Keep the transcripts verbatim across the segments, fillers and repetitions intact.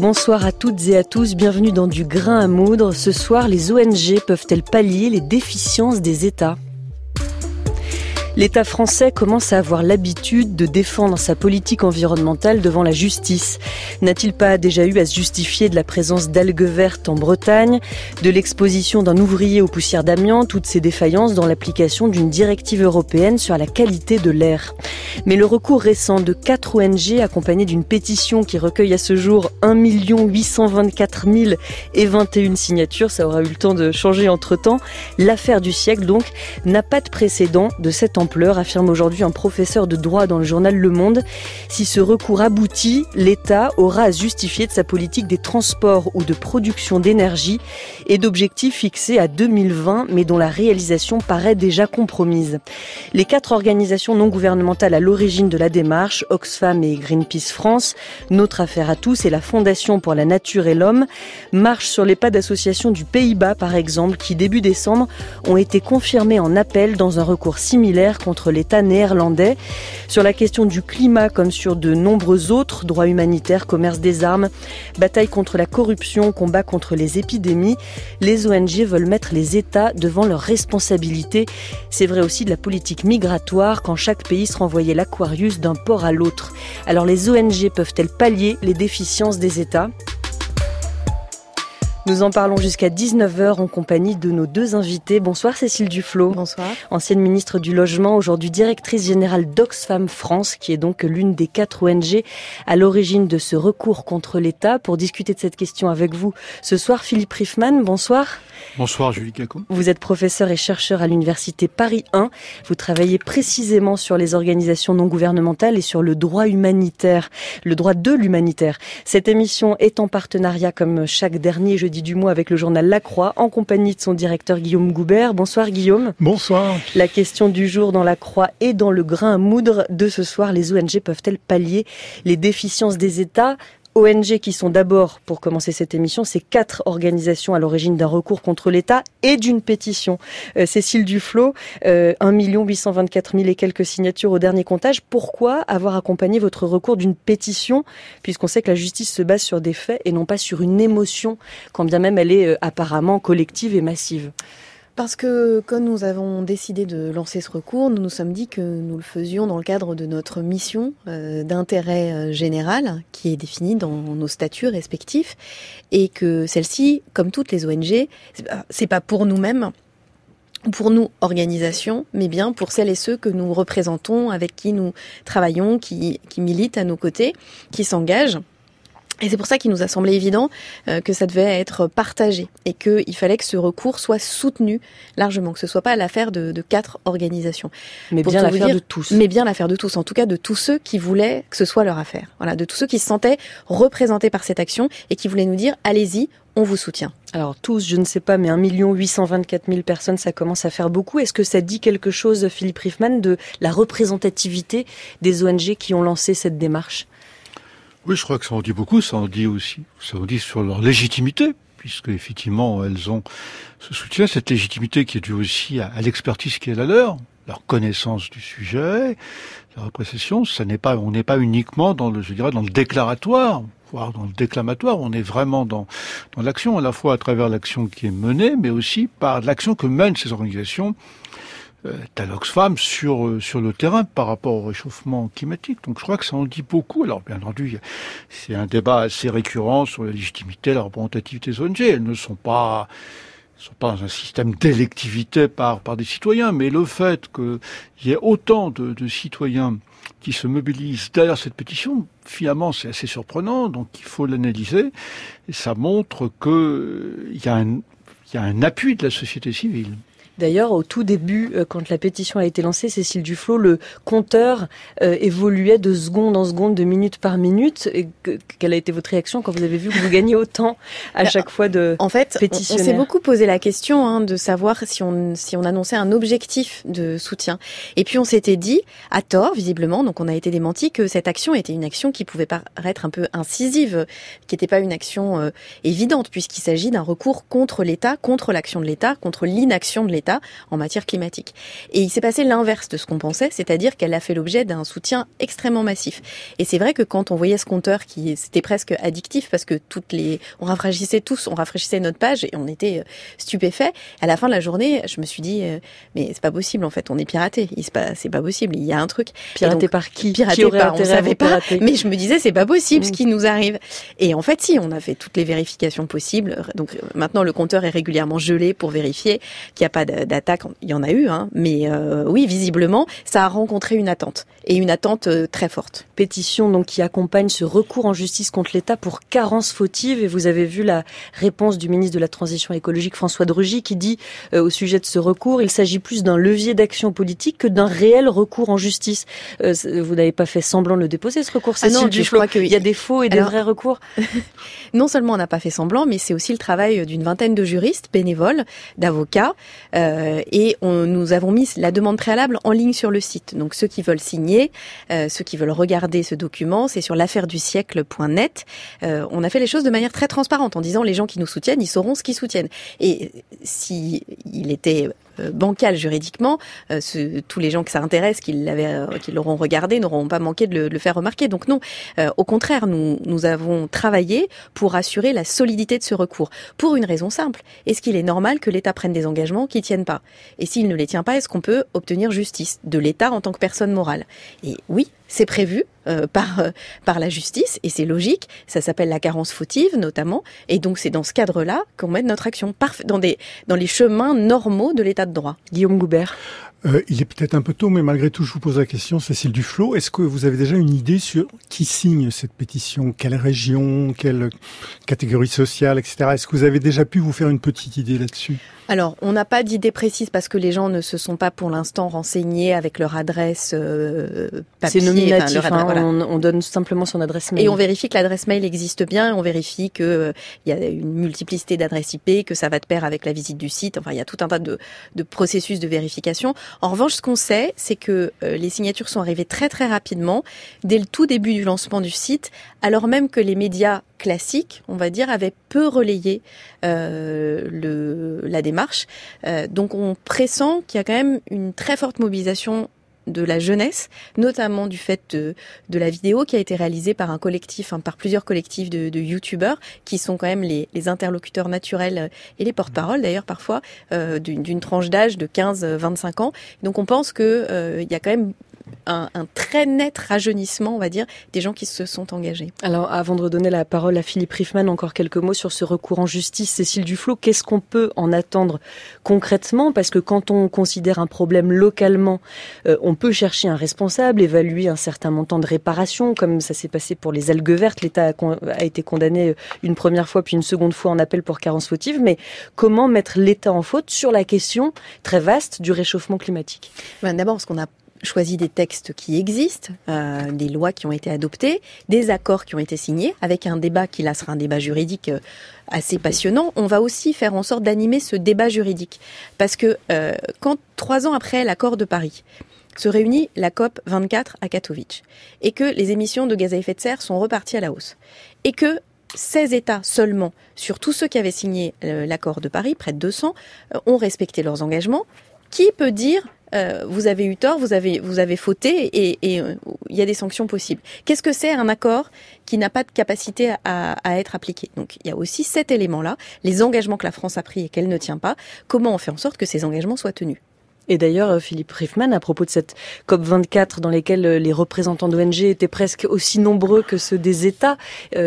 Bonsoir à toutes et à tous, bienvenue dans Du Grain à Moudre. Ce soir, les O N G peuvent-elles pallier les déficiences des États ? L'État français commence à avoir l'habitude de défendre sa politique environnementale devant la justice. N'a-t-il pas déjà eu à se justifier de la présence d'algues vertes en Bretagne, de l'exposition d'un ouvrier aux poussières d'amiante, toutes ces défaillances dans l'application d'une directive européenne sur la qualité de l'air ? Mais le recours récent de quatre O N G accompagné d'une pétition qui recueille à ce jour un million huit cent vingt-quatre mille vingt et une signatures, ça aura eu le temps de changer entre-temps, l'affaire du siècle donc, n'a pas de précédent de cette ampleur, affirme aujourd'hui un professeur de droit dans le journal Le Monde. Si ce recours aboutit, l'État aura à se justifier de sa politique des transports ou de production d'énergie et d'objectifs fixés à deux mille vingt, mais dont la réalisation paraît déjà compromise. Les quatre organisations non gouvernementales à l'origine de la démarche, Oxfam et Greenpeace France, Notre Affaire à tous et la Fondation pour la Nature et l'Homme, marchent sur les pas d'associations du Pays-Bas, par exemple, qui début décembre ont été confirmées en appel dans un recours similaire contre l'État néerlandais. Sur la question du climat, comme sur de nombreux autres, droits humanitaires, commerce des armes, bataille contre la corruption, combat contre les épidémies, les O N G veulent mettre les États devant leurs responsabilités. C'est vrai aussi de la politique migratoire, quand chaque pays se renvoyait l'Aquarius d'un port à l'autre. Alors les O N G peuvent-elles pallier les déficiences des États ? Nous en parlons jusqu'à dix-neuf heures en compagnie de nos deux invités. Bonsoir Cécile Duflot. Bonsoir. Ancienne ministre du Logement, aujourd'hui directrice générale d'Oxfam France, qui est donc l'une des quatre O N G à l'origine de ce recours contre l'État. Pour discuter de cette question avec vous ce soir, Philippe Riefmann, bonsoir. Bonsoir Julie Cacot. Vous êtes professeur et chercheur à l'université Paris un. Vous travaillez précisément sur les organisations non gouvernementales et sur le droit humanitaire, le droit de l'humanitaire. Cette émission est en partenariat, comme chaque dernier jeudi du mois, avec le journal La Croix, en compagnie de son directeur Guillaume Goubert. Bonsoir Guillaume. Bonsoir. La question du jour dans La Croix et dans le grain à moudre de ce soir, les O N G peuvent-elles pallier les déficiences des États ? O N G qui sont d'abord, pour commencer cette émission, ces quatre organisations à l'origine d'un recours contre l'État et d'une pétition. Euh, Cécile Duflot, euh, un million huit cent vingt-quatre mille et quelques signatures au dernier comptage. Pourquoi avoir accompagné votre recours d'une pétition, puisqu'on sait que la justice se base sur des faits et non pas sur une émotion, quand bien même elle est euh, apparemment collective et massive ? Parce que quand nous avons décidé de lancer ce recours, nous nous sommes dit que nous le faisions dans le cadre de notre mission euh, d'intérêt euh, général qui est définie dans nos statuts respectifs et que celle-ci, comme toutes les O N G, c'est pas, c'est pas pour nous-mêmes, pour nous, organisations, mais bien pour celles et ceux que nous représentons, avec qui nous travaillons, qui, qui militent à nos côtés, qui s'engagent. Et c'est pour ça qu'il nous a semblé évident euh, que ça devait être partagé et qu'il fallait que ce recours soit soutenu largement, que ce soit pas l'affaire de, de quatre organisations. Mais pour bien l'affaire dire, de tous. Mais bien l'affaire de tous, en tout cas de tous ceux qui voulaient que ce soit leur affaire. Voilà, de tous ceux qui se sentaient représentés par cette action et qui voulaient nous dire « allez-y, on vous soutient ». Alors tous, je ne sais pas, mais un million huit cent vingt-quatre mille personnes, ça commence à faire beaucoup. Est-ce que ça dit quelque chose, Philippe Riefmann, de la représentativité des O N G qui ont lancé cette démarche ? Oui, je crois que ça en dit beaucoup, ça en dit aussi, ça en dit sur leur légitimité, puisque effectivement elles ont ce soutien, cette légitimité qui est due aussi à, à l'expertise qui est la leur, leur connaissance du sujet, leur appréciation. Ça n'est pas, on n'est pas uniquement dans le, je dirais, dans le déclaratoire, voire dans le déclamatoire. On est vraiment dans dans l'action, à la fois à travers l'action qui est menée, mais aussi par l'action que mènent ces organisations. Tel Oxfam sur sur le terrain par rapport au réchauffement climatique. Donc je crois que ça en dit beaucoup. Alors bien entendu, c'est un débat assez récurrent sur la légitimité, la représentativité des O N G. Elles ne sont pas sont pas dans un système d'électivité par par des citoyens, mais le fait qu'il y ait autant de, de citoyens qui se mobilisent derrière cette pétition, finalement c'est assez surprenant. Donc il faut l'analyser et ça montre que il y a un il y a un appui de la société civile. D'ailleurs, au tout début, quand la pétition a été lancée, Cécile Duflot, le compteur euh, évoluait de seconde en seconde, de minute par minute. Et que, quelle a été votre réaction quand vous avez vu que vous gagnez autant à chaque fois de En fait, pétitionnaires ? on, on s'est beaucoup posé la question hein, de savoir si on, si on annonçait un objectif de soutien. Et puis on s'était dit, à tort visiblement, donc on a été démenti, que cette action était une action qui pouvait paraître un peu incisive, qui n'était pas une action euh, évidente, puisqu'il s'agit d'un recours contre l'État, contre l'action de l'État, contre l'inaction de l'État. l'État en matière climatique. Et il s'est passé l'inverse de ce qu'on pensait, c'est-à-dire qu'elle a fait l'objet d'un soutien extrêmement massif. Et c'est vrai que quand on voyait ce compteur qui c'était presque addictif parce que toutes les, on rafraîchissait tous, on rafraîchissait notre page et on était stupéfaits. À la fin de la journée, je me suis dit, euh, mais c'est pas possible en fait, on est piraté. C'est pas, c'est pas possible. Il y a un truc. Piraté par qui? Piraté qui aurait par, on savait pas. Pirater. Mais je me disais, c'est pas possible mmh. ce qui nous arrive. Et en fait, si, on a fait toutes les vérifications possibles. Donc maintenant, le compteur est régulièrement gelé pour vérifier qu'il n'y a pas d'attaque. Il y en a eu, hein. Mais euh, oui, visiblement, ça a rencontré une attente et une attente euh, très forte. Pétition donc qui accompagne ce recours en justice contre l'État pour carence fautive. Et vous avez vu la réponse du ministre de la Transition écologique, François de Rugy, qui dit euh, au sujet de ce recours, il s'agit plus d'un levier d'action politique que d'un réel recours en justice. Euh, vous n'avez pas fait semblant de le déposer, ce recours, Cécile ah non, Duflot. Je crois il y a des faux et des Alors, vrais recours. Non seulement on n'a pas fait semblant, mais c'est aussi le travail d'une vingtaine de juristes bénévoles, d'avocats, euh, et on, nous avons mis la demande préalable en ligne sur le site. Donc ceux qui veulent signer, euh, ceux qui veulent regarder ce document, c'est sur l'affaire du siècle point net. Euh, on a fait les choses de manière très transparente en disant les gens qui nous soutiennent, ils sauront ce qu'ils soutiennent. Et si il était euh, bancal juridiquement, euh, ce, tous les gens que ça intéresse, qui l'avaient, euh, qui l'auront regardé, n'auront pas manqué de le, de le faire remarquer. Donc non, euh, au contraire, nous, nous avons travaillé pour assurer la solidité de ce recours. Pour une raison simple. Est-ce qu'il est normal que l'État prenne des engagements qui ne tiennent pas? Et s'il ne les tient pas, est-ce qu'on peut obtenir justice de l'État en tant que personne morale? Et oui, c'est prévu euh, par euh, par la justice et c'est logique. Ça s'appelle la carence fautive notamment. Et donc c'est dans ce cadre-là qu'on mène notre action, parf- dans des dans les chemins normaux de l'État de droit. Guillaume Goubert. Euh, il est peut-être un peu tôt, mais malgré tout, je vous pose la question, Cécile Duflot. Est-ce que vous avez déjà une idée sur qui signe cette pétition? Quelle région? Quelle catégorie sociale, et cetera. Est-ce que vous avez déjà pu vous faire une petite idée là-dessus? Alors, on n'a pas d'idée précise parce que les gens ne se sont pas pour l'instant renseignés avec leur adresse euh, papier. C'est nominatif, enfin, hein, voilà. on, on donne simplement son adresse mail. Et on vérifie que l'adresse mail existe bien, on vérifie qu'il euh, y a une multiplicité d'adresses I P, que ça va de pair avec la visite du site. Enfin, il y a tout un tas de, de processus de vérification. En revanche, ce qu'on sait, c'est que euh, les signatures sont arrivées très très rapidement, dès le tout début du lancement du site, alors même que les médias classiques, on va dire, avaient peu relayé euh, le, la démarche. Euh, donc on pressent qu'il y a quand même une très forte mobilisation de la jeunesse, notamment du fait de, de la vidéo qui a été réalisée par un collectif, hein, par plusieurs collectifs de, de youtubeurs qui sont quand même les, les interlocuteurs naturels et les porte-paroles d'ailleurs parfois euh, d'une, d'une tranche d'âge de quinze à vingt-cinq ans. Donc on pense que euh, il y a quand même Un, un très net rajeunissement, on va dire, des gens qui se sont engagés. Alors, avant de redonner la parole à Philippe Riffman, encore quelques mots sur ce recours en justice. Cécile Duflot, qu'est-ce qu'on peut en attendre concrètement? Parce que quand on considère un problème localement, euh, on peut chercher un responsable, évaluer un certain montant de réparation, comme ça s'est passé pour les algues vertes. L'État a, con- a été condamné une première fois, puis une seconde fois en appel pour carence fautive. Mais comment mettre l'État en faute sur la question très vaste du réchauffement climatique? Ben, d'abord, parce qu'on a choisi des textes qui existent, euh, des lois qui ont été adoptées, des accords qui ont été signés, avec un débat qui là sera un débat juridique euh, assez passionnant. On va aussi faire en sorte d'animer ce débat juridique. Parce que euh, quand, trois ans après l'accord de Paris, se réunit la COP vingt-quatre à Katowice, et que les émissions de gaz à effet de serre sont reparties à la hausse, et que seize États seulement, sur tous ceux qui avaient signé euh, l'accord de Paris, près de deux cents, euh, ont respecté leurs engagements, qui peut dire Euh, vous avez eu tort, vous avez vous avez fauté et il euh, y a des sanctions possibles. Qu'est-ce que c'est un accord qui n'a pas de capacité à, à être appliqué? Donc il y a aussi cet élément-là, les engagements que la France a pris et qu'elle ne tient pas. Comment on fait en sorte que ces engagements soient tenus? Et d'ailleurs, Philippe Riffman, à propos de cette COP vingt-quatre dans laquelle les représentants d'O N G étaient presque aussi nombreux que ceux des États,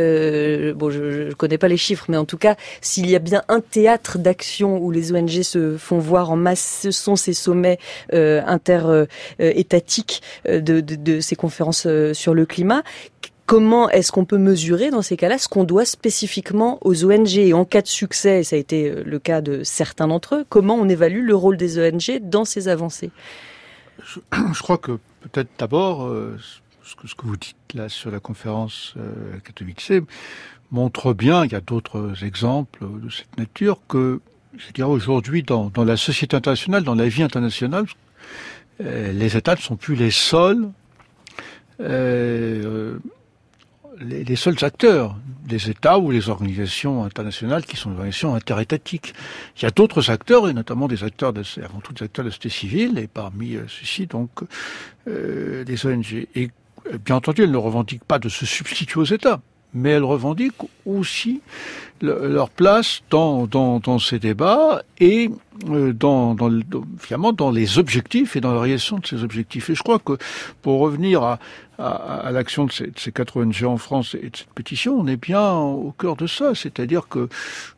euh, bon, je ne connais pas les chiffres, mais en tout cas, s'il y a bien un théâtre d'action où les O N G se font voir en masse, ce sont ces sommets euh, inter-étatiques euh, de, de, de ces conférences euh, sur le climat. Comment est-ce qu'on peut mesurer dans ces cas-là ce qu'on doit spécifiquement aux O N G? Et en cas de succès, et ça a été le cas de certains d'entre eux, comment on évalue le rôle des O N G dans ces avancées? Je, je crois que peut-être d'abord, euh, ce, que, ce que vous dites là sur la conférence euh, Katowice montre bien, il y a d'autres exemples de cette nature, que je dirais aujourd'hui dans, dans la société internationale, dans la vie internationale, euh, les États ne sont plus les seuls euh, les, les seuls acteurs des États ou les organisations internationales qui sont des organisations interétatiques. Il y a d'autres acteurs, et notamment des acteurs, de, avant tout des acteurs de la société civile, et parmi euh, ceux-ci, donc, euh, des O N G. Et bien entendu, elles ne revendiquent pas de se substituer aux États, mais elles revendiquent aussi le, leur place dans, dans, dans ces débats et euh, dans, dans, dans, finalement, dans les objectifs et dans la réalisation de ces objectifs. Et je crois que, pour revenir à, à, à l'action de ces, de ces quatre O N G en France et de cette pétition, on est bien au cœur de ça. C'est-à-dire que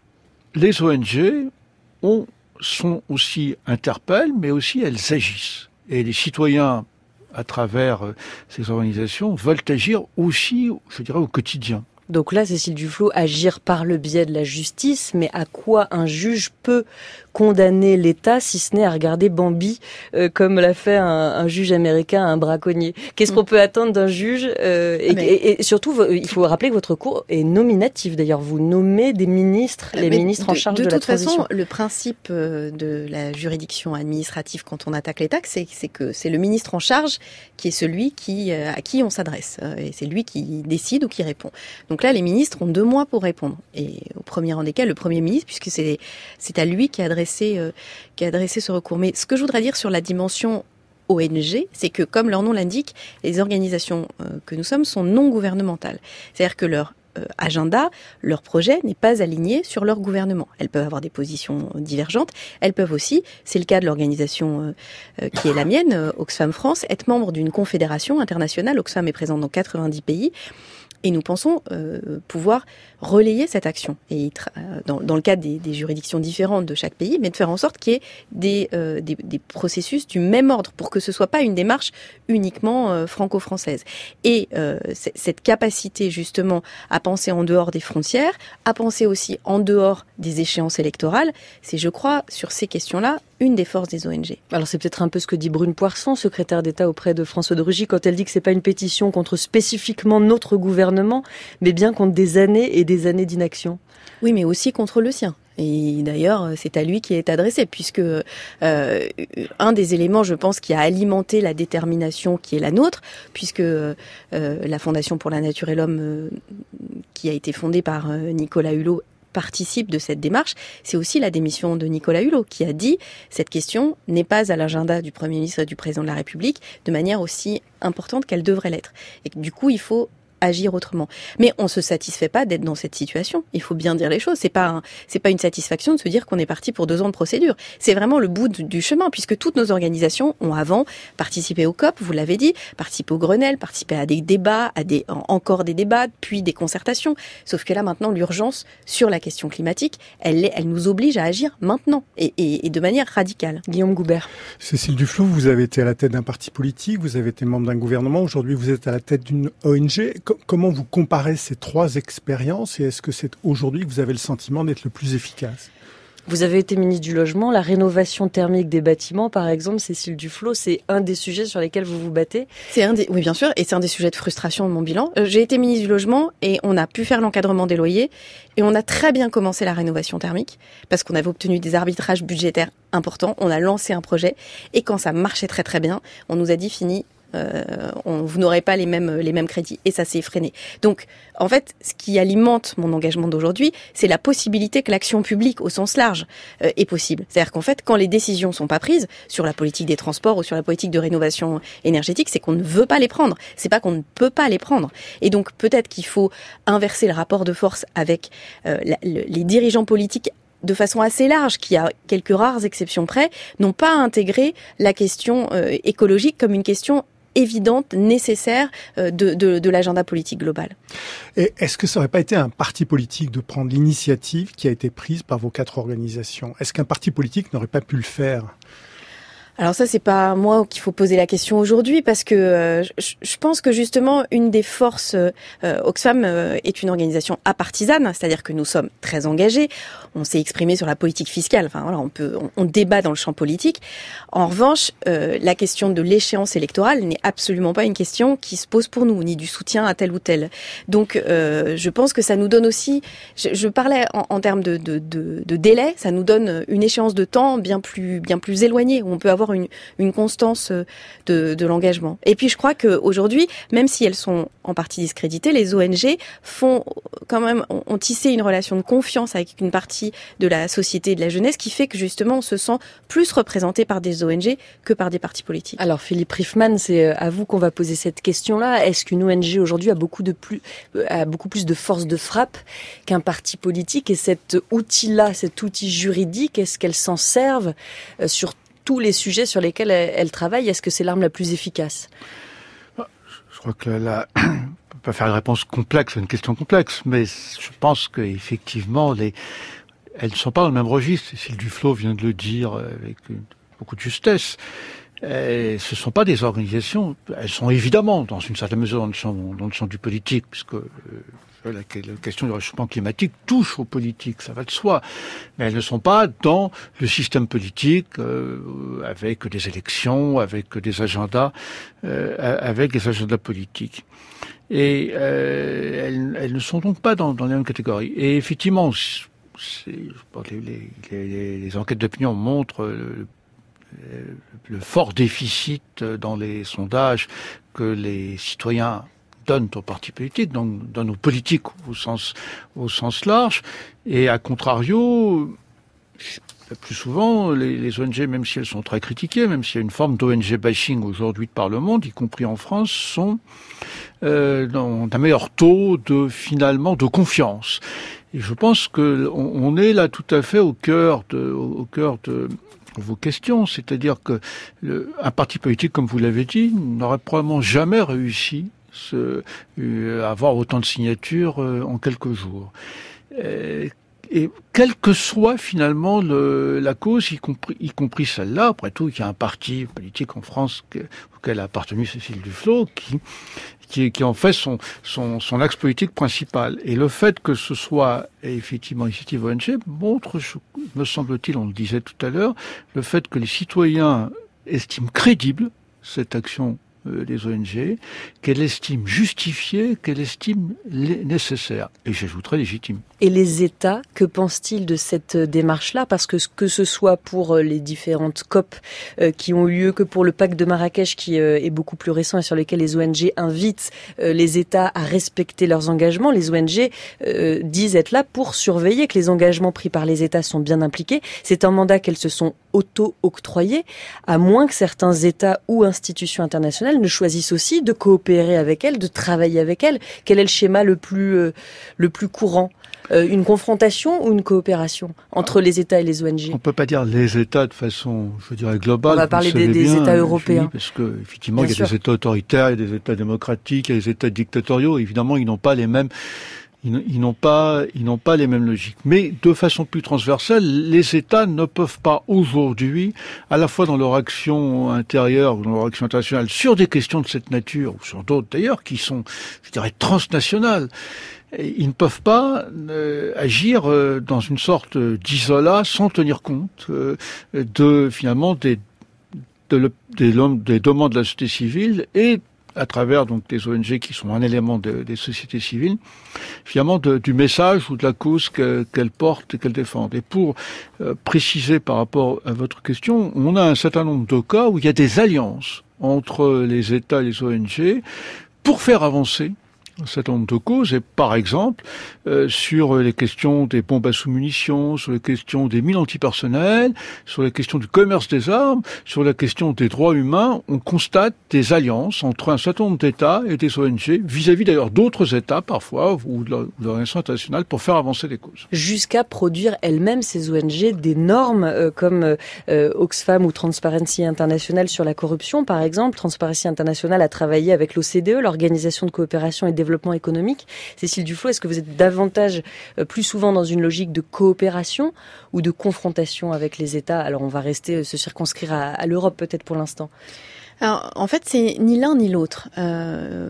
les O N G ont, sont aussi interpellent, mais aussi elles agissent. Et les citoyens, à travers ces organisations, veulent agir aussi, je dirais, au quotidien. Donc là, Cécile Duflot, agir par le biais de la justice, mais à quoi un juge peut condamner l'État, si ce n'est à regarder Bambi, euh, comme l'a fait un, un juge américain à un braconnier. Qu'est-ce mmh. qu'on peut attendre d'un juge euh, et, mais... et, et surtout, il faut rappeler que votre cours est nominatif. D'ailleurs, vous nommez des ministres, les mais ministres de, en charge de, de, de la transition. De toute façon, le principe de la juridiction administrative quand on attaque l'État, c'est, c'est que c'est le ministre en charge qui est celui qui, à qui on s'adresse. Et c'est lui qui décide ou qui répond. Donc là, les ministres ont deux mois pour répondre. Et au premier rang desquels, le Premier ministre, puisque c'est, c'est à lui qui a adressé Euh, qui a adressé ce recours. Mais ce que je voudrais dire sur la dimension O N G, c'est que, comme leur nom l'indique, les organisations euh, que nous sommes sont non gouvernementales. C'est-à-dire que leur euh, agenda, leur projet n'est pas aligné sur leur gouvernement. Elles peuvent avoir des positions divergentes. Elles peuvent aussi, c'est le cas de l'organisation euh, euh, qui est la mienne, euh, Oxfam France, être membre d'une confédération internationale. Oxfam est présente dans quatre-vingt-dix pays. Et nous pensons euh, pouvoir relayer cette action, et tra- dans, dans le cadre des, des juridictions différentes de chaque pays, mais de faire en sorte qu'il y ait des, euh, des, des processus du même ordre, pour que ce soit pas une démarche uniquement euh, franco-française. Et euh, c- cette capacité justement à penser en dehors des frontières, à penser aussi en dehors des échéances électorales, c'est, je crois, sur ces questions-là, une des forces des O N G. Alors c'est peut-être un peu ce que dit Brune Poirson, secrétaire d'État auprès de François de Rugy, quand elle dit que c'est pas une pétition contre spécifiquement notre gouvernement, mais bien contre des années et des années d'inaction. Oui, mais aussi contre le sien. Et d'ailleurs, c'est à lui qui est adressé, puisque euh, un des éléments, je pense, qui a alimenté la détermination qui est la nôtre, puisque euh, la Fondation pour la Nature et l'Homme, euh, qui a été fondée par euh, Nicolas Hulot, participe de cette démarche, c'est aussi la démission de Nicolas Hulot, qui a dit « Cette question n'est pas à l'agenda du Premier ministre et du Président de la République de manière aussi importante qu'elle devrait l'être. » Et du coup, il faut agir autrement. Mais on se satisfait pas d'être dans cette situation. Il faut bien dire les choses. C'est pas un, c'est pas une satisfaction de se dire qu'on est parti pour deux ans de procédure. C'est vraiment le bout du, du chemin, puisque toutes nos organisations ont avant participé au C O P, vous l'avez dit, participé au Grenelle, participé à des débats, à des, encore des débats, puis des concertations. Sauf que là, maintenant, l'urgence sur la question climatique, elle, elle nous oblige à agir maintenant et, et, et de manière radicale. Guillaume Goubert. Cécile Duflot, vous avez été à la tête d'un parti politique, vous avez été membre d'un gouvernement. Aujourd'hui, vous êtes à la tête d'une O N G. Comment vous comparez ces trois expériences et est-ce que c'est aujourd'hui que vous avez le sentiment d'être le plus efficace ? Vous avez été ministre du Logement, la rénovation thermique des bâtiments, par exemple, Cécile Duflot, c'est un des sujets sur lesquels vous vous battez ? C'est un des, oui, bien sûr, et c'est un des sujets de frustration de mon bilan. Euh, j'ai été ministre du Logement et on a pu faire l'encadrement des loyers et on a très bien commencé la rénovation thermique parce qu'on avait obtenu des arbitrages budgétaires importants. On a lancé un projet et quand ça marchait très très bien, on nous a dit fini. Euh, on, vous n'aurez pas les mêmes les mêmes crédits et ça s'est freiné. Donc en fait, ce qui alimente mon engagement d'aujourd'hui, c'est la possibilité que l'action publique au sens large euh, est possible. C'est-à-dire qu'en fait, quand les décisions sont pas prises sur la politique des transports ou sur la politique de rénovation énergétique, c'est qu'on ne veut pas les prendre. C'est pas qu'on ne peut pas les prendre. Et donc peut-être qu'il faut inverser le rapport de force avec euh, la, le, les dirigeants politiques de façon assez large, qui à quelques rares exceptions près, n'ont pas intégré la question euh, écologique comme une question évidente, nécessaire de, de, de l'agenda politique global. Et est-ce que ça n'aurait pas été un parti politique de prendre l'initiative qui a été prise par vos quatre organisations ? Est-ce qu'un parti politique n'aurait pas pu le faire ? Alors ça, c'est pas moi qu'il faut poser la question aujourd'hui, parce que euh, je, je pense que justement, une des forces, euh, Oxfam euh, est une organisation apartisane, c'est-à-dire que nous sommes très engagés, on s'est exprimé sur la politique fiscale, enfin voilà, on peut, on, on débat dans le champ politique. En revanche, euh, la question de l'échéance électorale n'est absolument pas une question qui se pose pour nous, ni du soutien à tel ou tel. Donc, euh, je pense que ça nous donne aussi, je, je parlais en, en termes de, de, de, de délai, ça nous donne une échéance de temps bien plus, bien plus éloignée, où on peut avoir avoir une, une constance de, de l'engagement. Et puis je crois qu'aujourd'hui, même si elles sont en partie discréditées, les O N G font quand même, ont, ont tissé une relation de confiance avec une partie de la société et de la jeunesse qui fait que justement on se sent plus représenté par des O N G que par des partis politiques. Alors Philippe Riffman, c'est à vous qu'on va poser cette question-là. Est-ce qu'une O N G aujourd'hui a beaucoup de plus, a beaucoup plus de force de frappe qu'un parti politique, et cet outil-là, cet outil juridique, est-ce qu'elles s'en servent sur tous les sujets sur lesquels elles travaillent? Est-ce que c'est l'arme la plus efficace? Je crois que là, on ne peut pas faire une réponse complexe à une question complexe, mais je pense qu'effectivement, les, elles ne sont pas dans le même registre. Cécile Duflot vient de le dire avec une, beaucoup de justesse. Et ce ne sont pas des organisations, elles sont évidemment dans une certaine mesure dans le champ, dans le champ du politique, puisque euh, la, la question du réchauffement climatique touche au politique, ça va de soi. Mais elles ne sont pas dans le système politique, euh, avec des élections, avec des agendas, euh, avec des agendas politiques. Et euh, elles, elles ne sont donc pas dans, dans les mêmes catégories. Et effectivement, c'est, les, les, les, les enquêtes d'opinion montrent le, le fort déficit dans les sondages que les citoyens donnent aux partis politiques, donc donnent aux politiques au sens, au sens large. Et à contrario, le plus souvent, les, les O N G, même si elles sont très critiquées, même s'il y a une forme d'O N G bashing aujourd'hui de par le monde, y compris en France, sont euh, dans un meilleur taux de, finalement, de confiance. Et je pense que on, on est là tout à fait au cœur de, au cœur de vos questions, c'est-à-dire que le, un parti politique, comme vous l'avez dit, n'aurait probablement jamais réussi ce, euh, à avoir autant de signatures euh, en quelques jours. Et, et quelle que soit finalement le, la cause, y compris, y compris celle-là, après tout, il y a un parti politique en France que, auquel a appartenu Cécile Duflot, qui Qui, qui en fait son, son, son axe politique principal. Et le fait que ce soit effectivement une initiative O N G montre, me semble-t-il, on le disait tout à l'heure, le fait que les citoyens estiment crédible cette action euh, des O N G, qu'elle estime justifiée, qu'elle estime nécessaire. Et j'ajouterais légitime. Et les États, que pensent-ils de cette démarche-là? Parce que que ce soit pour les différentes COP euh, qui ont eu lieu, que pour le pacte de Marrakech qui euh, est beaucoup plus récent et sur lequel les O N G invitent euh, les États à respecter leurs engagements, les O N G euh, disent être là pour surveiller que les engagements pris par les États sont bien impliqués. C'est un mandat qu'elles se sont auto-octroyés, à moins que certains États ou institutions internationales ne choisissent aussi de coopérer avec elles, de travailler avec elles. Quel est le schéma le plus, euh, le plus courant? Euh, une confrontation ou une coopération entre les États et les O N G? On peut pas dire les États de façon, je dirais, globale. On va parler des, des bien, États européens. Julie, parce que, effectivement, bien il y a sûr. des États autoritaires, il y a des États démocratiques, il y a des États dictatoriaux. Évidemment, ils n'ont pas les mêmes, ils, ils n'ont pas, ils n'ont pas les mêmes logiques. Mais de façon plus transversale, les États ne peuvent pas aujourd'hui, à la fois dans leur action intérieure ou dans leur action internationale, sur des questions de cette nature, ou sur d'autres d'ailleurs, qui sont, je dirais, transnationales, ils ne peuvent pas euh, agir euh, dans une sorte d'isolat sans tenir compte euh, de finalement des, de le, des, des demandes de la société civile et à travers donc des O N G qui sont un élément de, des sociétés civiles, finalement de, du message ou de la cause que, qu'elles portent et qu'elles défendent. Et pour euh, préciser par rapport à votre question, on a un certain nombre de cas où il y a des alliances entre les États et les O N G pour faire avancer un certain nombre de causes, et par exemple, euh, sur les questions des bombes à sous-munitions, sur les questions des mines antipersonnelles, sur les questions du commerce des armes, sur la question des droits humains, on constate des alliances entre un certain nombre d'États et des O N G, vis-à-vis d'ailleurs d'autres États parfois, ou de l'organisation internationale, pour faire avancer des causes. Jusqu'à produire elles-mêmes, ces O N G, des normes euh, comme euh, Oxfam ou Transparency International sur la corruption, par exemple. Transparency International a travaillé avec l'O C D E, l'Organisation de coopération et de développement économique. Cécile Duflot, est-ce que vous êtes davantage, euh, plus souvent dans une logique de coopération ou de confrontation avec les États? Alors on va rester, euh, se circonscrire à, à l'Europe peut-être pour l'instant. Alors, en fait, c'est ni l'un ni l'autre. Euh,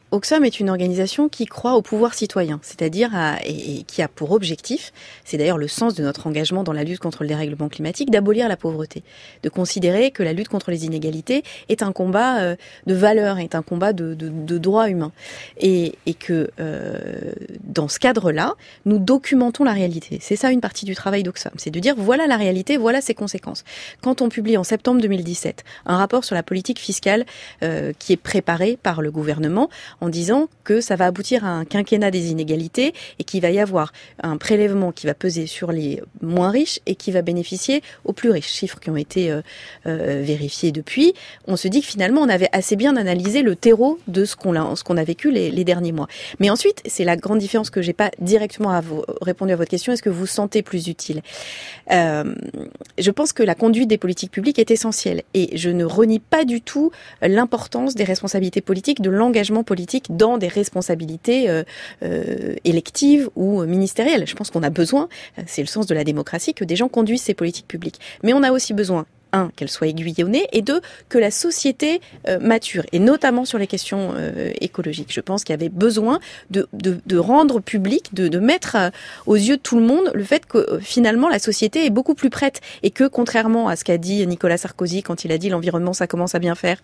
Oxfam est une organisation qui croit au pouvoir citoyen, c'est-à-dire à, et, et qui a pour objectif, c'est d'ailleurs le sens de notre engagement dans la lutte contre le dérèglement climatique, d'abolir la pauvreté, de considérer que la lutte contre les inégalités est un combat euh, de valeurs, est un combat de, de, de droits humains, et, et que euh, dans ce cadre-là, nous documentons la réalité. C'est ça une partie du travail d'Oxfam, c'est de dire voilà la réalité, voilà ses conséquences. Quand on publie en septembre deux mille dix-sept un rapport sur la politique fiscale euh, qui est préparé par le gouvernement, en disant que ça va aboutir à un quinquennat des inégalités et qu'il va y avoir un prélèvement qui va peser sur les moins riches et qui va bénéficier aux plus riches. Chiffres qui ont été euh, euh, vérifiés depuis. On se dit que finalement, on avait assez bien analysé le terreau de ce qu'on a, ce qu'on a vécu les, les derniers mois. Mais ensuite, c'est la grande différence que j'ai pas directement à vous, répondu à votre question. Est-ce que vous sentez plus utile ? euh, Je pense que la conduite des politiques publiques est essentielle et je ne renie pas du tout l'importance des responsabilités politiques, de l'engagement politique dans des responsabilités euh, euh, électives ou ministérielles. Je pense qu'on a besoin, c'est le sens de la démocratie, que des gens conduisent ces politiques publiques. Mais on a aussi besoin, un, qu'elles soient aiguillonnées, et deux, que la société euh, mature, et notamment sur les questions euh, écologiques. Je pense qu'il y avait besoin de, de, de rendre public, de, de mettre euh, aux yeux de tout le monde le fait que euh, finalement la société est beaucoup plus prête, et que contrairement à ce qu'a dit Nicolas Sarkozy quand il a dit l'environnement ça commence à bien faire,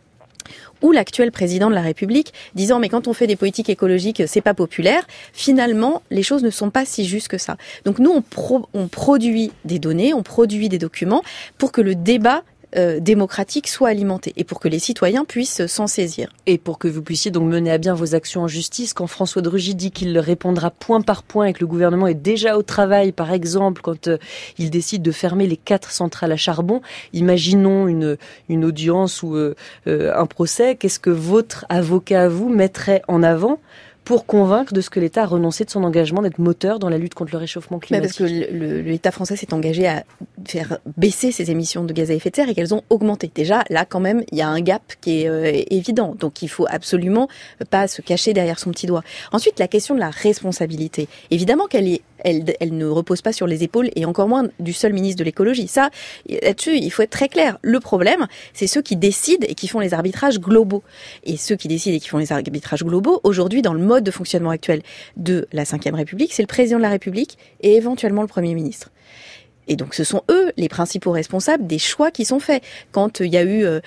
ou l'actuel président de la République disant mais quand on fait des politiques écologiques c'est pas populaire, finalement les choses ne sont pas si justes que ça. Donc nous on, pro- on produit des données, on produit des documents pour que le débat Euh, démocratique soit alimenté et pour que les citoyens puissent s'en saisir. Et pour que vous puissiez donc mener à bien vos actions en justice, quand François de Rugy dit qu'il répondra point par point et que le gouvernement est déjà au travail, par exemple, quand euh, il décide de fermer les quatre centrales à charbon, imaginons une, une audience ou euh, euh, un procès, qu'est-ce que votre avocat à vous mettrait en avant pour convaincre de ce que l'État a renoncé de son engagement d'être moteur dans la lutte contre le réchauffement climatique? Parce que le, le, l'État français s'est engagé à faire baisser ses émissions de gaz à effet de serre et qu'elles ont augmenté. Déjà, là, quand même, il y a un gap qui est euh, évident. Donc, il faut absolument pas se cacher derrière son petit doigt. Ensuite, la question de la responsabilité. Évidemment qu'elle est Elle, elle ne repose pas sur les épaules et encore moins du seul ministre de l'écologie. Ça, là-dessus, il faut être très clair. Le problème, c'est ceux qui décident et qui font les arbitrages globaux. Et ceux qui décident et qui font les arbitrages globaux, aujourd'hui, dans le mode de fonctionnement actuel de la cinquième République, c'est le président de la République et éventuellement le Premier ministre. Et donc, ce sont eux les principaux responsables des choix qui sont faits. Quand il y a eu euh,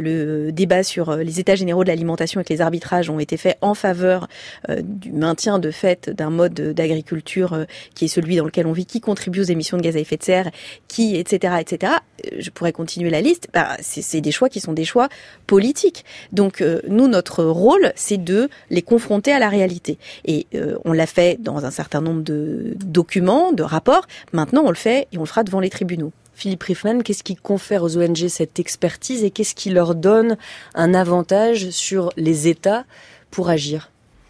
le débat sur les états généraux de l'alimentation et que les arbitrages ont été faits en faveur euh, du maintien de fait d'un mode d'agriculture euh, qui est celui dans lequel on vit, qui contribue aux émissions de gaz à effet de serre, qui, et cetera, et cetera. Je pourrais continuer la liste. Bah, c'est, c'est des choix qui sont des choix politiques. Donc, euh, nous, notre rôle, c'est de les confronter à la réalité. Et euh, on l'a fait dans un certain nombre de documents, de rapports. Maintenant, on le fait et on le fera devant les tribunaux. Philippe Riefmann, qu'est-ce qui confère aux O N G cette expertise et qu'est-ce qui leur donne un avantage sur les États pour agir ?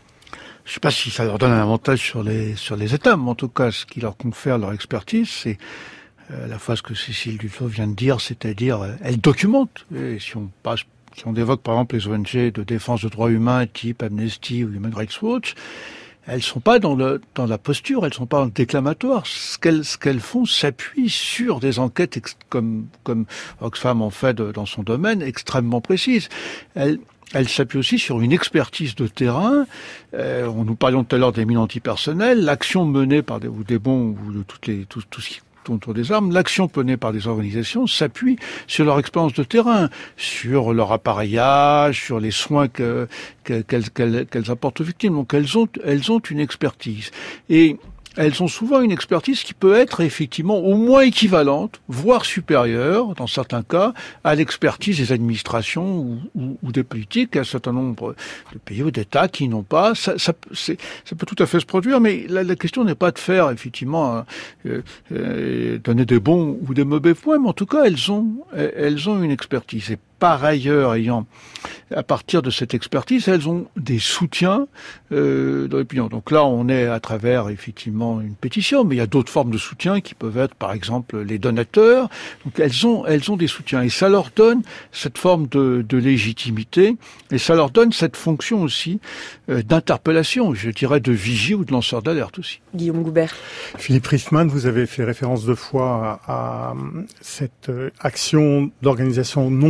Je ne sais pas si ça leur donne un avantage sur les sur les États, mais en tout cas, ce qui leur confère leur expertise, c'est euh, à la fois ce que Cécile Duflot vient de dire, c'est-à-dire euh, elle documente. Et si on passe, si on évoque par exemple les O N G de défense de droits humains type Amnesty ou Human Rights Watch, elles sont pas dans le dans la posture, elles sont pas en déclamatoire. Ce qu'elles ce qu'elles font s'appuie sur des enquêtes ex, comme comme Oxfam en fait de, dans son domaine extrêmement précises. Elles Elle s'appuie aussi sur une expertise de terrain. Euh, on nous parlions tout à l'heure des mines antipersonnelles, l'action menée par des, ou des bons ou de toutes les tout, tout ce qui tourne autour des armes, l'action menée par des organisations s'appuie sur leur expérience de terrain, sur leur appareillage, sur les soins que, que, qu'elles, qu'elles, qu'elles apportent aux victimes. Donc elles ont elles ont une expertise et elles ont souvent une expertise qui peut être effectivement au moins équivalente, voire supérieure, dans certains cas, à l'expertise des administrations ou, ou, ou des politiques. Il y a un certain nombre de pays ou d'États qui n'ont pas. Ça, ça, c'est, ça peut tout à fait se produire, mais la, la question n'est pas de faire effectivement euh, euh, donner des bons ou des mauvais points, mais en tout cas, elles ont, elles ont une expertise. Et par ailleurs, ayant, à partir de cette expertise, elles ont des soutiens euh, dans l'opinion. Donc là, on est à travers effectivement une pétition, mais il y a d'autres formes de soutien qui peuvent être, par exemple, les donateurs. Donc elles ont, elles ont des soutiens et ça leur donne cette forme de, de légitimité et ça leur donne cette fonction aussi euh, d'interpellation, je dirais de vigie ou de lanceur d'alerte aussi. Guillaume Goubert. Philippe Riefmann, vous avez fait référence deux fois à, à cette action d'organisation non gouvernementale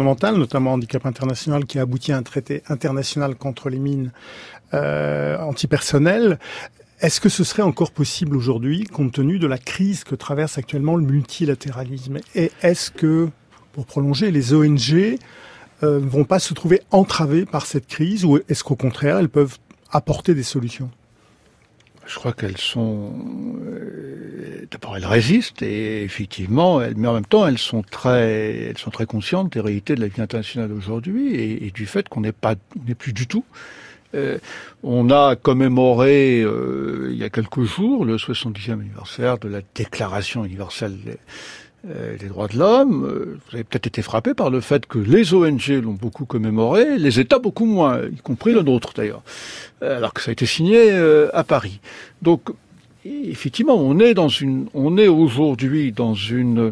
environnementale, notamment Handicap International, qui a abouti à un traité international contre les mines euh, antipersonnelles. Est-ce que ce serait encore possible aujourd'hui, compte tenu de la crise que traverse actuellement le multilatéralisme? Et est-ce que, pour prolonger, les O N G euh, vont pas se trouver entravées par cette crise, ou est-ce qu'au contraire, elles peuvent apporter des solutions? Je crois qu'elles sont... Euh, d'abord, elles résistent, et effectivement, elles, mais en même temps, elles sont très, elles sont très conscientes des réalités de la vie internationale aujourd'hui, et, et du fait qu'on n'est pas, on n'est plus du tout. Euh, on a commémoré euh, il y a quelques jours le soixante-dixième anniversaire de la Déclaration universelle des, euh, des droits de l'homme. Euh, vous avez peut-être été frappé par le fait que les O N G l'ont beaucoup commémoré, les États beaucoup moins, y compris le nôtre d'ailleurs, euh, alors que ça a été signé euh, à Paris. Donc, effectivement, on est dans une, on est aujourd'hui dans une,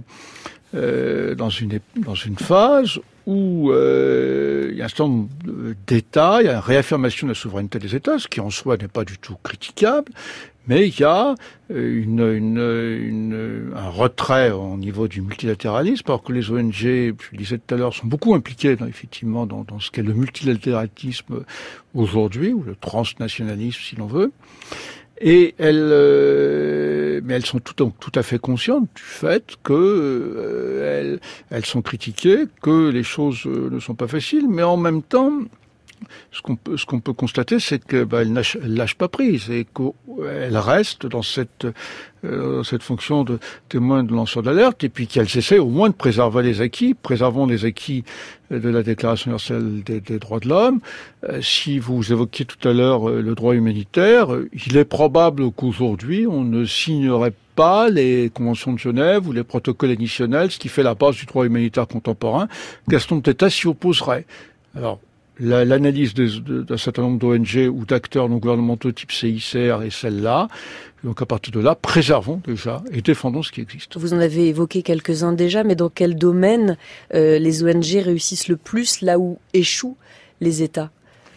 euh, dans une, dans une phase où euh, il y a un certain nombre d'États, il y a une réaffirmation de la souveraineté des États, ce qui en soi n'est pas du tout critiquable, mais il y a une, une, une, un retrait au niveau du multilatéralisme, alors que les O N G, je le disais tout à l'heure, sont beaucoup impliqués dans, effectivement dans, dans ce qu'est le multilatéralisme aujourd'hui, ou le transnationalisme si l'on veut. Et elles, euh, mais elles sont tout, tout à fait conscientes du fait que euh, elles, elles sont critiquées, que les choses euh, ne sont pas faciles, mais en même temps, ce qu'on peut, ce qu'on peut constater, c'est que bah, elles lâchent, elles lâchent pas prise et qu'elles restent dans cette, euh, cette fonction de témoin de lanceur d'alerte, et puis qu'elles essaient au moins de préserver les acquis, préservons les acquis de la Déclaration universelle des, des droits de l'homme. Euh, si vous évoquiez tout à l'heure euh, le droit humanitaire, euh, il est probable qu'aujourd'hui on ne signerait pas les conventions de Genève ou les protocoles additionnels, ce qui fait la base du droit humanitaire contemporain, qu'un certain nombre d'États s'y opposeraient. Alors, La, l'analyse d'un certain nombre d'O N G ou d'acteurs non gouvernementaux type C I C R est celle-là. Donc à partir de là, préservons déjà et défendons ce qui existe. Vous en avez évoqué quelques-uns déjà, mais dans quel domaine euh, les O N G réussissent le plus, là où échouent les États?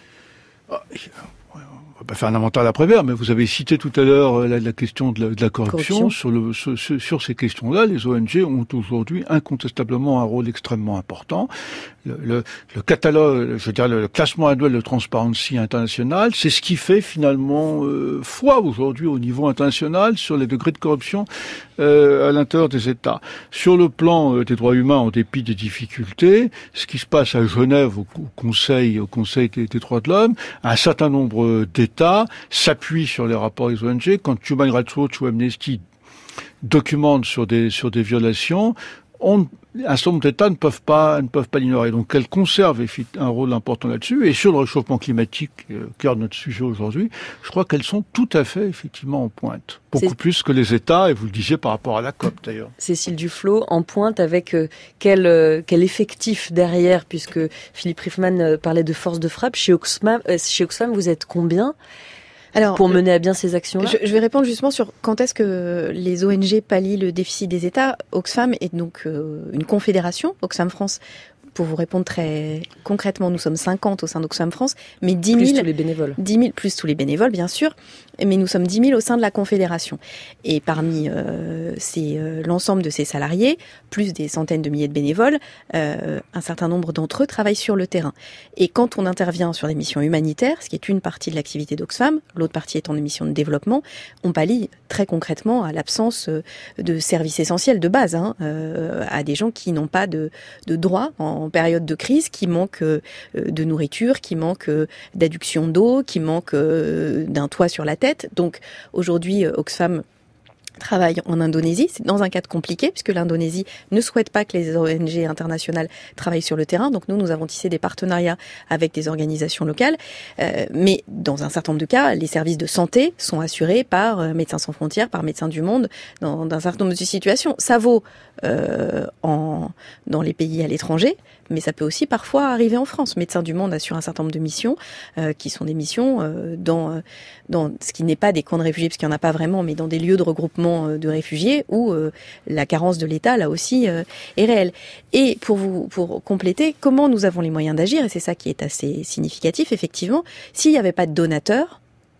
ah, On va pas faire un inventaire après-mère, mais vous avez cité tout à l'heure la, la question de la, de la corruption. corruption. Sur, le, sur, sur ces questions-là, les O N G ont aujourd'hui incontestablement un rôle extrêmement important. Le, le, le catalogue, je veux dire, le classement annuel de Transparency International, c'est ce qui fait finalement euh, foi aujourd'hui au niveau international sur les degrés de corruption euh, à l'intérieur des États. Sur le plan euh, des droits humains, en dépit des difficultés, ce qui se passe à Genève au, au Conseil, au Conseil des, des droits de l'homme, un certain nombre d'États s'appuient sur les rapports des O N G. Quand Human Rights Watch ou Amnesty documentent sur des sur des violations, on, un certain nombre d'États ne peuvent pas ne peuvent pas l'ignorer. Donc elles conservent un rôle important là-dessus. Et sur le réchauffement climatique, euh, cœur de notre sujet aujourd'hui, je crois qu'elles sont tout à fait effectivement en pointe. Beaucoup C'est... plus que les États, et vous le disiez par rapport à la COP d'ailleurs. Cécile Duflot, en pointe avec euh, quel, euh, quel effectif derrière, puisque Philippe Riffman euh, parlait de force de frappe. Chez Oxfam, euh, chez Oxfam vous êtes combien ? Alors, pour mener à bien ces actions-là? je, je vais répondre justement sur quand est-ce que les O N G pallient le déficit des États. Oxfam est donc euh, une confédération, Oxfam France. Pour vous répondre très concrètement, nous sommes cinquante au sein d'Oxfam France, mais dix mille... Plus tous les bénévoles. dix mille, plus tous les bénévoles, bien sûr, mais nous sommes dix mille au sein de la Confédération. Et parmi euh, ces, euh, l'ensemble de ces salariés, plus des centaines de milliers de bénévoles, euh, un certain nombre d'entre eux travaillent sur le terrain. Et quand on intervient sur des missions humanitaires, ce qui est une partie de l'activité d'Oxfam, l'autre partie étant des missions de développement, on pallie très concrètement à l'absence de services essentiels de base, hein, euh, à des gens qui n'ont pas de, de droit en en période de crise, qui manque euh, de nourriture, qui manque euh, d'adduction d'eau, qui manque euh, d'un toit sur la tête. Donc aujourd'hui, euh, Oxfam travaille en Indonésie. C'est dans un cadre compliqué, puisque l'Indonésie ne souhaite pas que les O N G internationales travaillent sur le terrain. Donc nous, nous avons tissé des partenariats avec des organisations locales. Euh, mais dans un certain nombre de cas, les services de santé sont assurés par euh, Médecins sans frontières, par Médecins du Monde, dans, dans un certain nombre de situations. Ça vaut euh, en, dans les pays à l'étranger, mais ça peut aussi parfois arriver en France. Médecins du Monde assure un certain nombre de missions, euh, qui sont des missions euh, dans, dans ce qui n'est pas des camps de réfugiés, parce qu'il n'y en a pas vraiment, mais dans des lieux de regroupement de réfugiés où euh, la carence de l'État, là aussi, euh, est réelle. Et pour vous pour compléter, comment nous avons les moyens d'agir, et c'est ça qui est assez significatif, effectivement, s'il n'y avait pas de donateurs,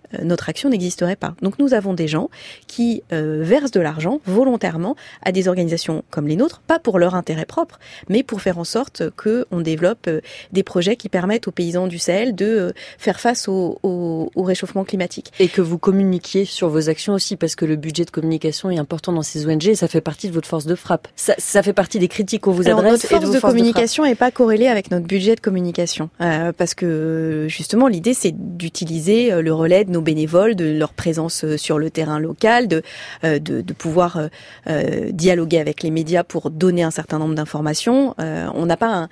euh, notre action n'existerait pas. Donc nous avons des gens qui euh, versent de l'argent volontairement à des organisations comme les nôtres, pas pour leur intérêt propre, mais pour faire en sorte qu'on développe euh, des projets qui permettent aux paysans du Sahel de euh, faire face au, au, au réchauffement climatique. Et que vous communiquiez sur vos actions aussi, parce que le budget de communication est important dans ces O N G et ça fait partie de votre force de frappe. Ça, ça fait partie des critiques qu'on vous Alors, adresse. notre force et de, vos de forces communication n'est pas corrélée avec notre budget de communication, euh, parce que justement l'idée c'est d'utiliser le relais de nos bénévoles, de leur présence sur le terrain local, de euh, de, de pouvoir euh, euh, dialoguer avec les médias pour donner un certain nombre d'informations. Euh, on n'a pas un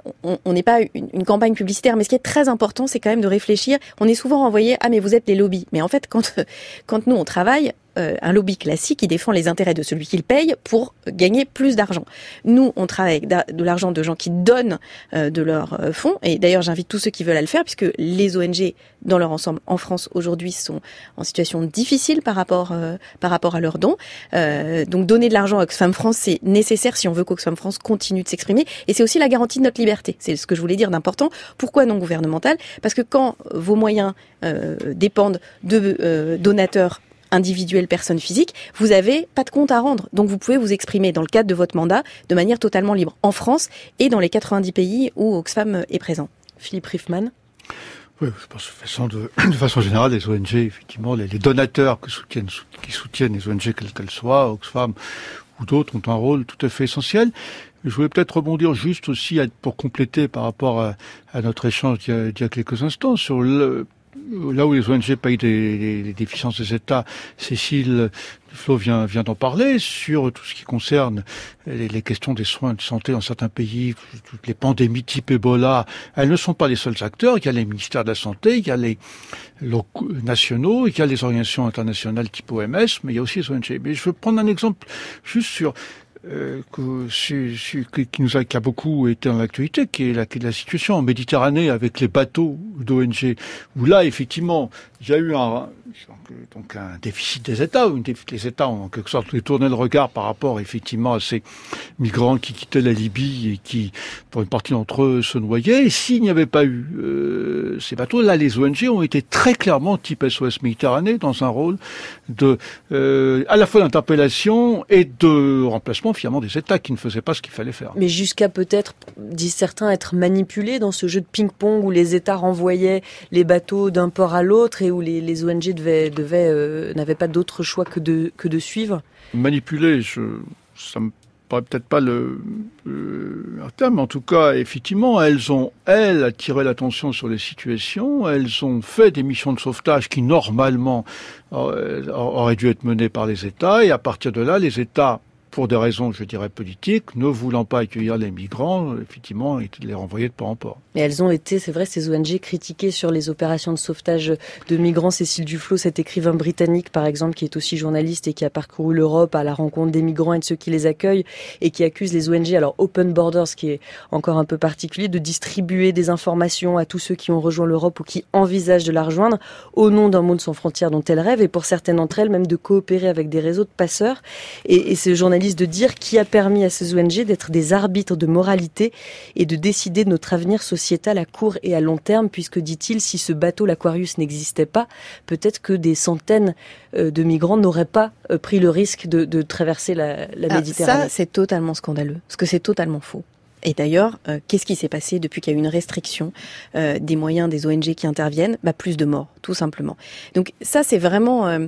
on n'est pas une, une campagne publicitaire, mais ce qui est très important, c'est quand même de réfléchir. On est souvent renvoyé « Ah, mais vous êtes les lobbies ». Mais en fait, quand, quand nous, on travaille, euh, un lobby classique, il défend les intérêts de celui qui le paye pour gagner plus d'argent. Nous, on travaille avec de l'argent de gens qui donnent euh, de leurs euh, fonds. Et d'ailleurs, j'invite tous ceux qui veulent à le faire, puisque les O N G, dans leur ensemble, en France, aujourd'hui, sont en situation difficile par rapport, euh, par rapport à leurs dons. Euh, donc, donner de l'argent à Oxfam France, c'est nécessaire si on veut qu'Oxfam France continue de s'exprimer. Et c'est aussi la garantie de notre liberté. C'est ce que je voulais dire d'important. Pourquoi non gouvernemental ? Parce que quand vos moyens euh, dépendent de euh, donateurs individuels, personnes physiques, vous n'avez pas de compte à rendre. Donc vous pouvez vous exprimer dans le cadre de votre mandat de manière totalement libre, en France et dans les quatre-vingt-dix pays où Oxfam est présent. Philippe Riffman. Oui, je pense de façon, de, de façon générale, les O N G, effectivement, les, les donateurs qui soutiennent, qui soutiennent les O N G, quelles qu'elles soient, Oxfam ou d'autres, ont un rôle tout à fait essentiel. Je voulais peut-être rebondir juste aussi à, pour compléter par rapport à, à notre échange d'il y, a, d'il y a quelques instants sur le, là où les O N G payent des, des, des déficiences des États. Cécile Duflot vient, vient d'en parler sur tout ce qui concerne les, les questions des soins de santé dans certains pays, toutes les pandémies type Ebola. Elles ne sont pas les seuls acteurs. Il y a les ministères de la Santé, il y a les locaux, nationaux, il y a les organisations internationales type O M S, mais il y a aussi les O N G. Mais je veux prendre un exemple juste sur Euh, que, su, su, qui nous a, qui a beaucoup été dans l'actualité, qui est la, qui est la situation en Méditerranée avec les bateaux d'O N G, où là, effectivement, il y a eu un, donc un déficit des États, où les États ont en quelque sorte détourné le regard par rapport, effectivement, à ces migrants qui quittaient la Libye et qui, pour une partie d'entre eux, se noyaient. Et s'il n'y avait pas eu euh, ces bateaux, là, les O N G ont été très clairement, type S O S Méditerranée, dans un rôle de, euh, à la fois d'interpellation et de remplacement, finalement, des États qui ne faisaient pas ce qu'il fallait faire. Mais jusqu'à peut-être, disent certains, être manipulés dans ce jeu de ping-pong où les États renvoyaient les bateaux d'un port à l'autre et où les, les O N G devaient, devaient, euh, n'avaient pas d'autre choix que de, que de suivre. Manipuler, je, ça me paraît peut-être pas le, euh, un terme, mais en tout cas, effectivement, elles ont, elles, attiré l'attention sur les situations, elles ont fait des missions de sauvetage qui, normalement, euh, auraient dû être menées par les États, et à partir de là, les États, pour des raisons, je dirais, politiques, ne voulant pas accueillir les migrants, effectivement, et les renvoyer de port en port. Mais elles ont été, c'est vrai, ces O N G critiquées sur les opérations de sauvetage de migrants. Cécile Duflot, cet écrivain britannique, par exemple, qui est aussi journaliste et qui a parcouru l'Europe à la rencontre des migrants et de ceux qui les accueillent et qui accuse les O N G, alors Open Borders, qui est encore un peu particulier, de distribuer des informations à tous ceux qui ont rejoint l'Europe ou qui envisagent de la rejoindre au nom d'un monde sans frontières dont elles rêvent, et pour certaines d'entre elles, même de coopérer avec des réseaux de passeurs. Et, et ce journaliste de dire qui a permis à ces O N G d'être des arbitres de moralité et de décider de notre avenir sociétal à court et à long terme, puisque, dit-il, si ce bateau, l'Aquarius, n'existait pas, peut-être que des centaines de migrants n'auraient pas pris le risque de, de traverser la, la ah, Méditerranée. Ça, c'est totalement scandaleux, parce que c'est totalement faux. Et d'ailleurs, euh, qu'est-ce qui s'est passé depuis qu'il y a eu une restriction euh, des moyens des O N G qui interviennent ? Bah, plus de morts, tout simplement. Donc ça, c'est vraiment... Euh,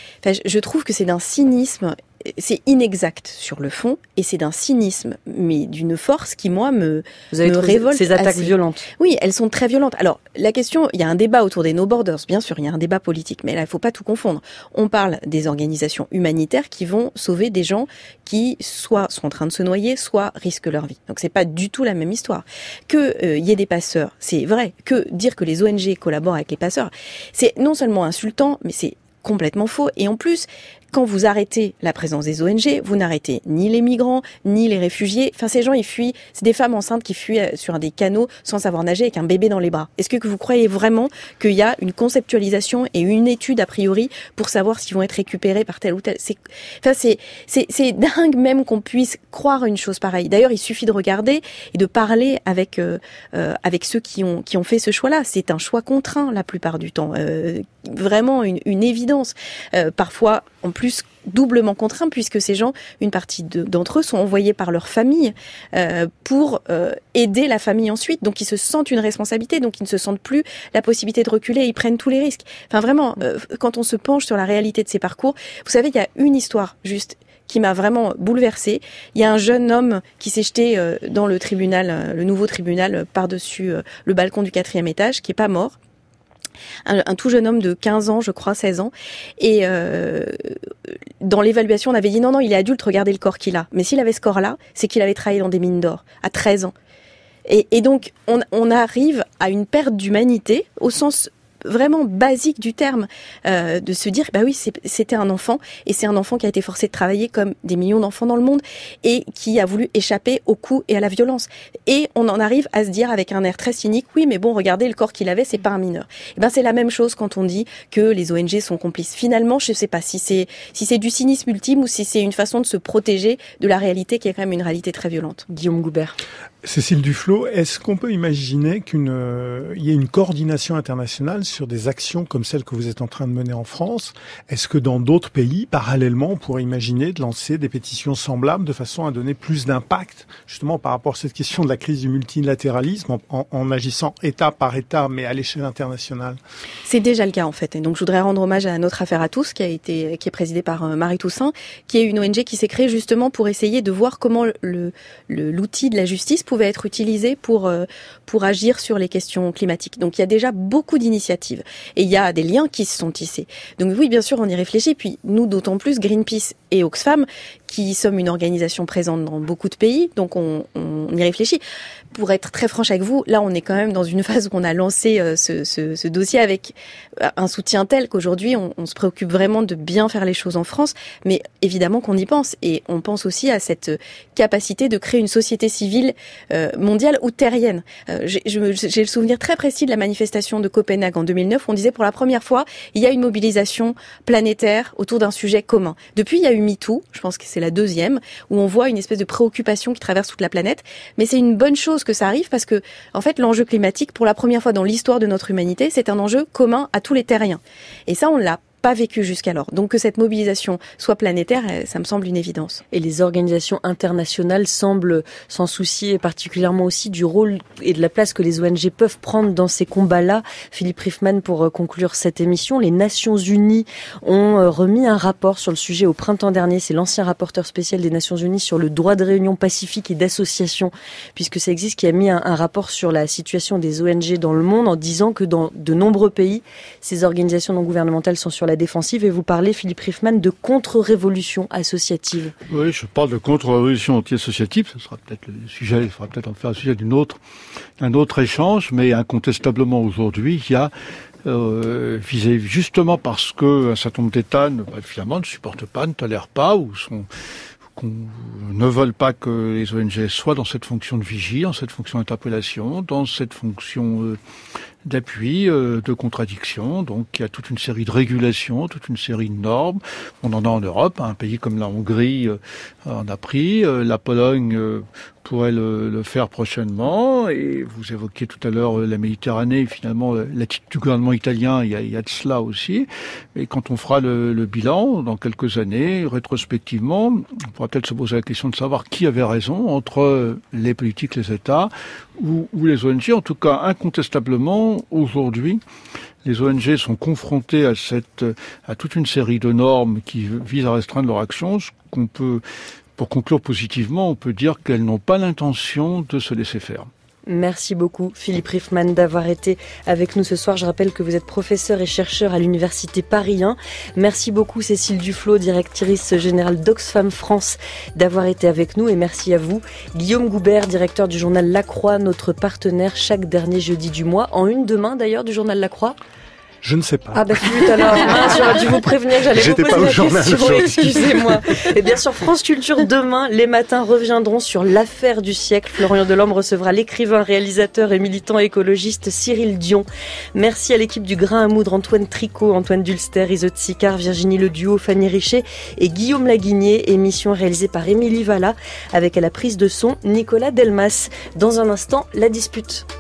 je trouve que c'est d'un cynisme... C'est inexact sur le fond et c'est d'un cynisme, mais d'une force qui, moi, me, Vous avez me révolte. Ces attaques assez. violentes. Oui, elles sont très violentes. Alors, la question, il y a un débat autour des No Borders, bien sûr, il y a un débat politique, mais là, il faut pas tout confondre. On parle des organisations humanitaires qui vont sauver des gens qui, soit sont en train de se noyer, soit risquent leur vie. Donc, c'est pas du tout la même histoire. Que euh, y ait des passeurs, c'est vrai. Que dire que les O N G collaborent avec les passeurs, c'est non seulement insultant, mais c'est complètement faux. Et en plus, quand vous arrêtez la présence des O N G, vous n'arrêtez ni les migrants, ni les réfugiés. Enfin, ces gens, ils fuient. C'est des femmes enceintes qui fuient sur des canaux sans savoir nager avec un bébé dans les bras. Est-ce que vous croyez vraiment qu'il y a une conceptualisation et une étude a priori pour savoir s'ils vont être récupérés par tel ou tel? C'est, enfin, c'est, c'est, c'est dingue même qu'on puisse croire une chose pareille. D'ailleurs, il suffit de regarder et de parler avec euh, euh, avec ceux qui ont qui ont fait ce choix-là. C'est un choix contraint la plupart du temps. Euh, vraiment une, une évidence. Euh, parfois, en plus, doublement contraints, puisque ces gens, une partie de, d'entre eux sont envoyés par leur famille euh, pour euh, aider la famille ensuite. Donc, ils se sentent une responsabilité, donc ils ne se sentent plus la possibilité de reculer, ils prennent tous les risques. Enfin, vraiment, euh, quand on se penche sur la réalité de ces parcours, vous savez, il y a une histoire juste qui m'a vraiment bouleversée. Il y a un jeune homme qui s'est jeté euh, dans le tribunal, euh, le nouveau tribunal, euh, par-dessus euh, le balcon du quatrième étage, qui est pas mort. Un, un tout jeune homme de quinze ans, je crois, seize ans. Et euh, dans l'évaluation, on avait dit non, non, il est adulte, regardez le corps qu'il a. Mais s'il avait ce corps-là, c'est qu'il avait travaillé dans des mines d'or à treize ans. Et, et donc, on, on arrive à une perte d'humanité au sens vraiment basique du terme, euh, de se dire bah oui, c'est, c'était un enfant, et c'est un enfant qui a été forcé de travailler comme des millions d'enfants dans le monde et qui a voulu échapper aux coups et à la violence. Et on en arrive à se dire avec un air très cynique, oui mais bon, regardez le corps qu'il avait, c'est pas un mineur. Et ben c'est la même chose quand on dit que les O N G sont complices. Finalement, je sais pas si c'est si c'est du cynisme ultime ou si c'est une façon de se protéger de la réalité qui est quand même une réalité très violente. Guillaume Goubert. Cécile Duflot, est-ce qu'on peut imaginer qu'il euh, y ait une coordination internationale sur des actions comme celles que vous êtes en train de mener en France? Est-ce que dans d'autres pays, parallèlement, on pourrait imaginer de lancer des pétitions semblables de façon à donner plus d'impact, justement par rapport à cette question de la crise du multilatéralisme, en, en, en agissant État par État, mais à l'échelle internationale? C'est déjà le cas en fait. Et donc je voudrais rendre hommage à notre affaire à tous, qui a été, qui est présidée par euh, Marie Toussaint, qui est une O N G qui s'est créée justement pour essayer de voir comment le, le, l'outil de la justice pouvait être utilisé pour euh, pour agir sur les questions climatiques. Donc il y a déjà beaucoup d'initiatives et il y a des liens qui se sont tissés. Donc oui, bien sûr, on y réfléchit. Puis nous, d'autant plus, Greenpeace et Oxfam, qui sommes une organisation présente dans beaucoup de pays, donc on, on y réfléchit. Pour être très franche avec vous, là, on est quand même dans une phase où on a lancé euh, ce, ce, ce dossier avec un soutien tel qu'aujourd'hui, on, on se préoccupe vraiment de bien faire les choses en France, mais évidemment qu'on y pense. Et on pense aussi à cette capacité de créer une société civile euh, mondiale ou terrienne. Euh, j'ai, je, j'ai le souvenir très précis de la manifestation de Copenhague en deux mille neuf, où on disait pour la première fois, il y a une mobilisation planétaire autour d'un sujet commun. Depuis, il y a eu MeToo, je pense que c'est la deuxième, où on voit une espèce de préoccupation qui traverse toute la planète, mais c'est une bonne chose que ça arrive parce que, en fait, l'enjeu climatique, pour la première fois dans l'histoire de notre humanité, c'est un enjeu commun à tous les terriens. Et ça, on l'a pas vécu jusqu'alors. Donc que cette mobilisation soit planétaire, ça me semble une évidence. Et les organisations internationales semblent s'en soucier particulièrement aussi du rôle et de la place que les O N G peuvent prendre dans ces combats-là. Philippe Riffman, pour conclure cette émission, les Nations Unies ont remis un rapport sur le sujet au printemps dernier. C'est l'ancien rapporteur spécial des Nations Unies sur le droit de réunion pacifique et d'association, puisque ça existe, qui a mis un, un rapport sur la situation des O N G dans le monde en disant que dans de nombreux pays, ces organisations non gouvernementales sont sur la défensive. Et vous parlez, Philippe Riffman, de contre-révolution associative. Oui, je parle de contre-révolution anti-associative. Ce sera peut-être le sujet, il faudra peut-être en faire un sujet d'une autre, d'un autre échange, mais incontestablement aujourd'hui, il y a euh, visé justement parce que un certain nombre d'États ne, bah, finalement, ne supportent pas, ne tolèrent pas, ou sont qu'on ne veulent pas que les O N G soient dans cette fonction de vigie, dans cette fonction d'interpellation, dans cette fonction euh, d'appui, euh, de contradiction. Donc il y a toute une série de régulations, toute une série de normes. On en a en Europe, un pays comme la Hongrie euh, en a pris, euh, la Pologne euh, pourrait le, le faire prochainement. Et vous évoquiez tout à l'heure euh, la Méditerranée, finalement l'attitude du gouvernement italien, il y a, il y a de cela aussi. Et quand on fera le, le bilan dans quelques années, rétrospectivement, on pourra peut-être se poser la question de savoir qui avait raison entre les politiques, les États ou, ou les O N G. En tout cas, incontestablement, aujourd'hui, les O N G sont confrontés à cette, à toute une série de normes qui visent à restreindre leur action. Ce qu'on peut, pour conclure positivement, on peut dire qu'elles n'ont pas l'intention de se laisser faire. Merci beaucoup Philippe Riffman d'avoir été avec nous ce soir. Je rappelle que vous êtes professeur et chercheur à l'Université Paris un. Merci beaucoup Cécile Duflot, directrice générale d'Oxfam France, d'avoir été avec nous, et merci à vous Guillaume Goubert, directeur du journal La Croix, notre partenaire chaque dernier jeudi du mois. En une demain d'ailleurs du journal La Croix. Je ne sais pas. Ah bah flûte alors, mince, j'aurais dû vous prévenir que j'allais J'étais vous poser pas au la journal question, aujourd'hui. excusez-moi. Et bien sur France Culture, demain, les matins reviendront sur l'affaire du siècle. Florian Delorme recevra l'écrivain, réalisateur et militant écologiste Cyril Dion. Merci à l'équipe du Grain à moudre, Antoine Tricot, Antoine Dulster, Isotte Sicard, Virginie Leduo, Fanny Richet et Guillaume Laguinier. Émission réalisée par Émilie Valla avec à la prise de son Nicolas Delmas. Dans un instant, la dispute.